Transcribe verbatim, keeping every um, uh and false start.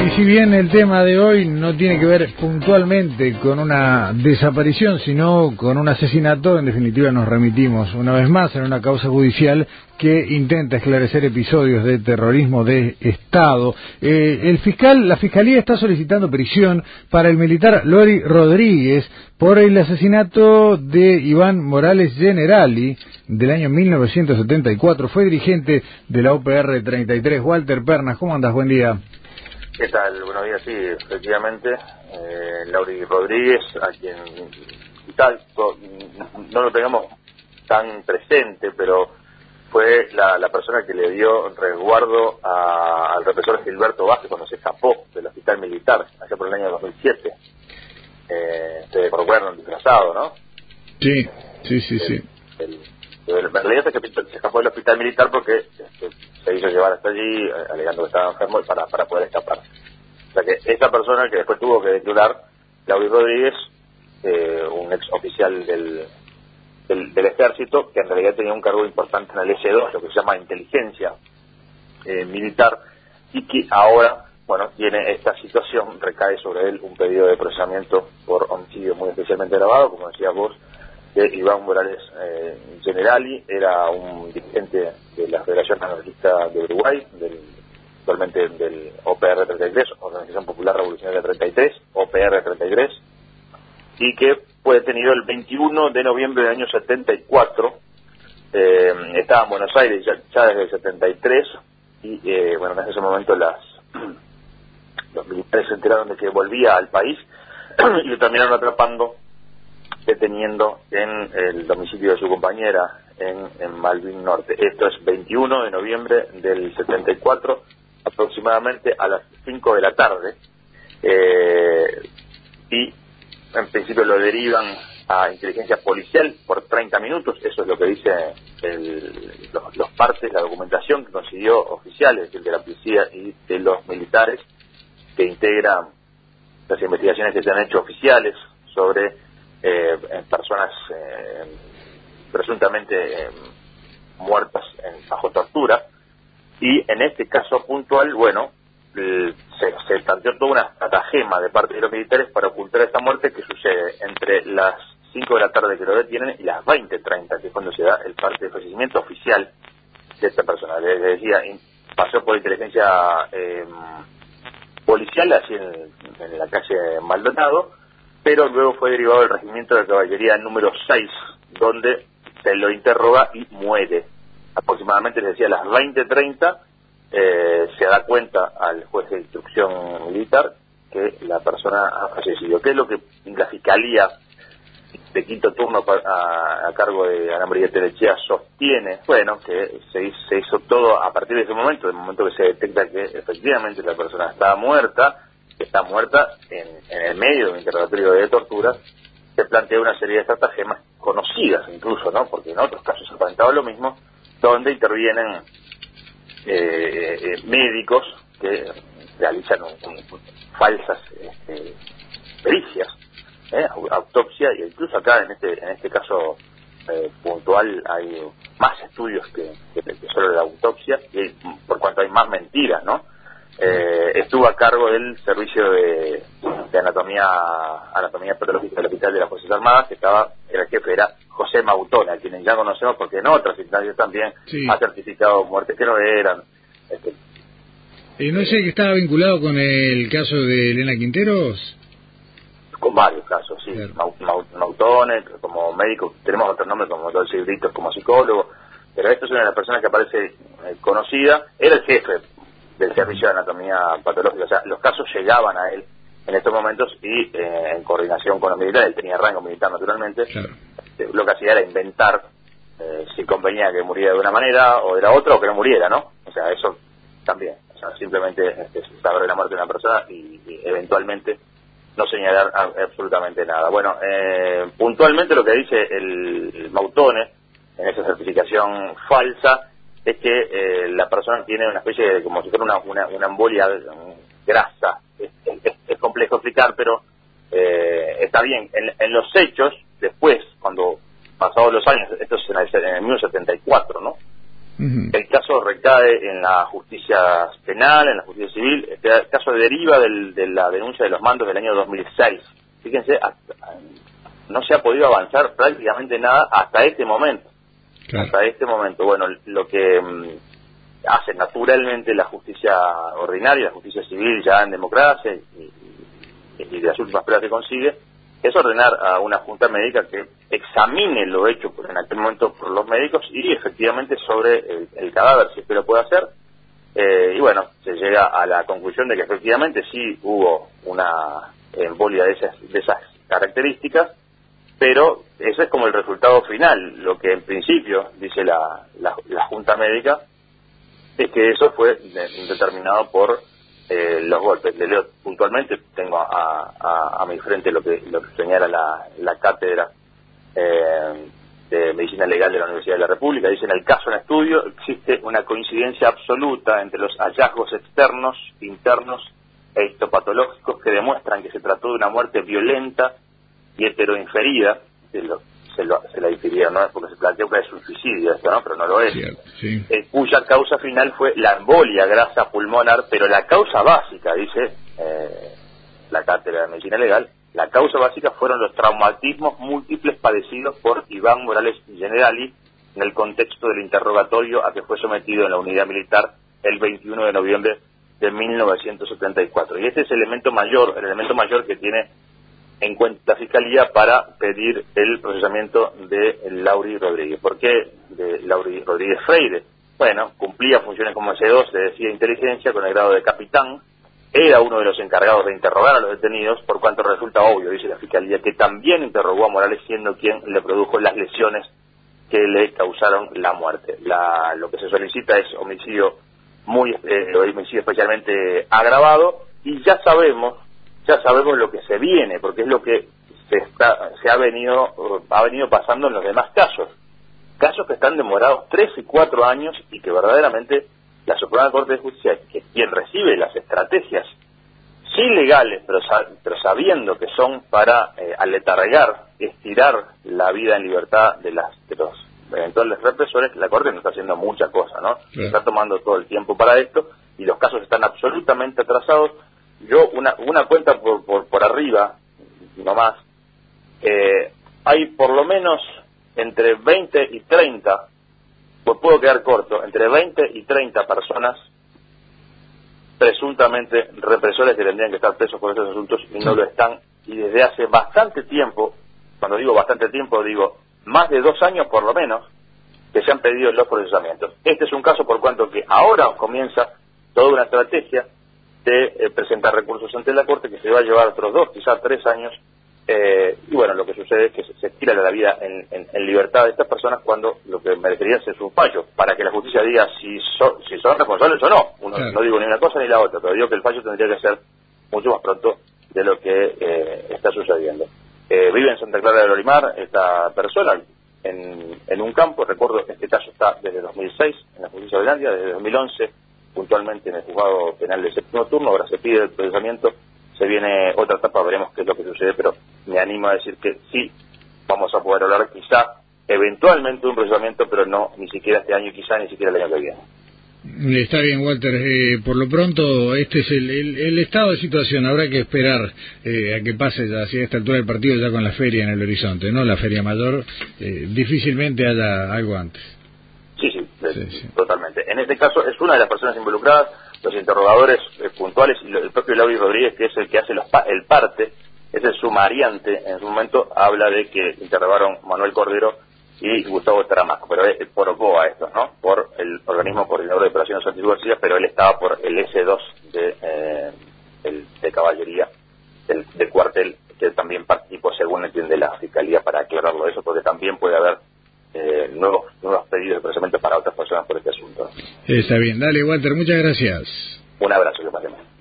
Y si bien el tema de hoy no tiene que ver puntualmente con una desaparición, sino con un asesinato, en definitiva nos remitimos una vez más en una causa judicial que intenta esclarecer episodios de terrorismo de Estado. Eh, el fiscal, la Fiscalía está solicitando prisión para el militar Lori Rodríguez por el asesinato de Iván Morales Generali del año mil novecientos setenta y cuatro. Fue dirigente de la O P R treinta y tres. Walter Pernas, ¿cómo andas? Buen día. ¿Qué tal? Buenos días, sí, efectivamente, eh, Lori Rodríguez, a quien quizás no lo tengamos tan presente, pero fue la, la persona que le dio resguardo a, al represor Gilberto Vázquez cuando se escapó del hospital militar, allá por el año dos mil siete. Eh, se recuerdan, disfrazado, ¿no? Sí, sí, sí, el, sí. El, el, el, en realidad se, se escapó del hospital militar porque este, se hizo llevar hasta allí, eh, alegando que estaba enfermo para, para poder escapar. O sea que esa persona que después tuvo que declarar, Lori Rodríguez, eh, un ex oficial del, del, del ejército, que en realidad tenía un cargo importante en el S dos, lo que se llama inteligencia eh, militar, y que ahora, bueno, tiene esta situación, recae sobre él un pedido de procesamiento por homicidio muy especialmente grabado, como decías vos, de Iván Morales eh, Generali. Era un dirigente de la Federación Anarquista de Uruguay, del, actualmente del O P R treinta y tres, Organización Popular Revolucionaria treinta y tres, O P R treinta y tres, y que fue detenido el veintiuno de noviembre del año setenta y cuatro. Eh, estaba en Buenos Aires ya, ya desde el setenta y tres, y eh, bueno, en ese momento las los militares se enteraron de que volvía al país y lo terminaron atrapando, deteniendo en el domicilio de su compañera en, en Malvin Norte. Esto es veintiuno de noviembre del setenta y cuatro, aproximadamente a las cinco de la tarde, eh, y en principio lo derivan a inteligencia policial por treinta minutos. Eso es lo que dice el, los, los partes, la documentación que consiguió oficial, es decir, de la policía y de los militares, que integran las investigaciones que se han hecho oficiales sobre eh, personas eh, presuntamente eh, muertas en, bajo tortura. Y en este caso puntual, bueno, eh, se, se planteó toda una estratagema de parte de los militares para ocultar esta muerte, que sucede entre las cinco de la tarde que lo detienen y las veinte treinta, que es cuando se da el parte de fallecimiento oficial de esta persona. Les decía, pasó por inteligencia eh, policial, así en, en la calle Maldonado, pero luego fue derivado del regimiento de caballería número seis, donde se lo interroga y muere. Aproximadamente, les decía, a las veinte treinta, eh, se da cuenta al juez de instrucción militar que la persona ha fallecido. ¿Qué es lo que la Fiscalía de quinto turno a, a cargo de Ana María Telechea sostiene? Bueno, que se hizo, se hizo todo a partir de ese momento, del momento que se detecta que efectivamente la persona está muerta, está muerta en, en el medio de un interrogatorio de tortura. Se plantea una serie de estratagemas conocidas incluso, ¿no? Porque en otros casos se ha planteado lo mismo, donde intervienen eh, eh, médicos que realizan un, un, falsas este, pericias, ¿eh? autopsia, y incluso acá en este en este caso eh, puntual hay más estudios que, que, que solo la autopsia, y por cuanto hay más mentiras, ¿no? Eh, estuvo a cargo del servicio de, de anatomía anatomía patológica del Hospital de las Fuerzas Armadas, que estaba, era el jefe, era José Mautone, a quienes ya conocemos porque en otras instancias también sí ha certificado muertes que no eran. Este, eh, ¿No sé que estaba vinculado con el caso de Elena Quinteros? Con varios casos, sí. Claro. Mautone, como médico, tenemos otros nombres como Dolce Britos, como psicólogo, pero esto es una de las personas que aparece eh, conocida. Era el jefe del servicio de anatomía patológica, o sea, los casos llegaban a él en estos momentos y eh, en coordinación con los militares. Él tenía rango militar naturalmente. Claro. Eh, lo que hacía era inventar eh, si convenía que muriera de una manera o de la otra, o que no muriera, ¿no? O sea, eso también, o sea, simplemente este, saber la muerte de una persona y, y eventualmente no señalar absolutamente nada. Bueno, eh, puntualmente lo que dice el, el Mautone en esa certificación falsa es que eh, la persona tiene una especie de, como si fuera una, una, una embolia grasa. Es, es, es complejo explicar, pero eh, está bien. En, en los hechos, después, cuando pasados los años, esto es en el, en el mil novecientos setenta y cuatro, ¿no? Uh-huh. El caso recae en la justicia penal, en la justicia civil. Este caso deriva del, de la denuncia de los mandos del año dos mil seis. Fíjense, hasta, no se ha podido avanzar prácticamente nada hasta este momento. Claro. Hasta este momento. Bueno, lo que um, hace naturalmente la justicia ordinaria, la justicia civil ya en democracia y, y, y de las últimas pruebas que consigue, es ordenar a una junta médica que examine lo hecho por, en aquel momento por los médicos y efectivamente sobre el, el cadáver, si es que lo puede hacer. Eh, y bueno, se llega a la conclusión de que efectivamente sí hubo una embolia de esas, de esas características, pero ese es como el resultado final. Lo que en principio dice la, la, la junta médica es que eso fue de, determinado por Eh, los golpes. Le leo puntualmente, tengo a, a, a mi frente lo que, lo que señala la, la cátedra eh, de Medicina Legal de la Universidad de la República. Dice: en el caso en estudio existe una coincidencia absoluta entre los hallazgos externos, internos e histopatológicos que demuestran que se trató de una muerte violenta y heteroinferida. Se, lo, se, lo, se la infería, no es porque se planteó que es un suicidio esto, ¿no? Pero no lo es. Sí, sí. Eh, cuya causa final fue la embolia grasa pulmonar, pero la causa básica, dice eh, la cátedra de Medicina Legal, la causa básica fueron los traumatismos múltiples padecidos por Iván Morales Generali en el contexto del interrogatorio a que fue sometido en la unidad militar el veintiuno de noviembre de mil novecientos setenta y cuatro. Y este es el elemento mayor, el elemento mayor que tiene en cuenta la Fiscalía para pedir el procesamiento de Lauri Rodríguez. ¿Por qué de Lauri Rodríguez Freire? Bueno, cumplía funciones como ese dos, le decía inteligencia, con el grado de capitán, era uno de los encargados de interrogar a los detenidos, por cuanto resulta obvio, dice la Fiscalía, que también interrogó a Morales siendo quien le produjo las lesiones que le causaron la muerte. La, lo que se solicita es homicidio muy eh, homicidio especialmente agravado, y ya sabemos ya sabemos lo que se viene, porque es lo que se está se ha venido ha venido pasando en los demás casos casos que están demorados tres y cuatro años y que verdaderamente la Suprema Corte de Justicia, que es quien recibe las estrategias sí legales, pero, pero sabiendo que son para eh, aletargar, estirar la vida en libertad de las de los eventuales represores, la Corte no está haciendo mucha cosa, ¿no? Sí. Está tomando todo el tiempo para esto y los casos están absolutamente atrasados. Yo, una una cuenta por por, por arriba, nomás, eh, hay por lo menos entre veinte y treinta, pues puedo quedar corto, entre veinte y treinta personas presuntamente represores que tendrían que estar presos por estos asuntos y no lo están, y desde hace bastante tiempo, cuando digo bastante tiempo, digo más de dos años por lo menos, que se han pedido los procesamientos. Este es un caso por cuanto que ahora comienza toda una estrategia de eh, presentar recursos ante la Corte que se va a llevar otros dos, quizás tres años, eh, y bueno, lo que sucede es que se, se estira la vida en, en, en libertad de estas personas cuando lo que merecería es un fallo, para que la justicia diga si, so, si son responsables o no. Uno, claro. No digo ni una cosa ni la otra, pero digo que el fallo tendría que ser mucho más pronto de lo que eh, está sucediendo. Eh, vive en Santa Clara del Olimar esta persona, en, en un campo. Recuerdo que este caso está desde dos mil seis en la justicia de Holanda, desde dos mil once puntualmente en el juzgado penal de séptimo turno. Ahora se pide el procesamiento, se viene otra etapa, veremos qué es lo que sucede, pero me animo a decir que sí vamos a poder hablar quizá eventualmente de un procesamiento, pero no ni siquiera este año, quizá ni siquiera el año que viene. Está bien, Walter. Eh, por lo pronto, este es el, el, el estado de situación. Habrá que esperar eh, a que pase ya, hacia esta altura del partido, ya con la feria en el horizonte, ¿no? La feria mayor, eh, difícilmente haya algo antes. Sí, sí, sí, sí, totalmente. En este caso es una de las personas involucradas, los interrogadores eh, puntuales, y el propio Lauri Rodríguez, que es el que hace los pa el parte, es el sumariante. En su momento habla de que interrogaron Manuel Cordero y Gustavo Tramaco, pero es por O C O A estos, ¿no? Por el Organismo Coordinador de Operaciones Antidisturbios, pero él estaba por el ese dos de, eh, el, de caballería del, del cuartel, que también participó, según entiende la Fiscalía, para aclararlo eso, porque también puede haber eh, nuevos, nuevos pedidos de procesamiento para otras personas por este asunto. Está bien, dale, Walter, muchas gracias. Un abrazo, que pasemos.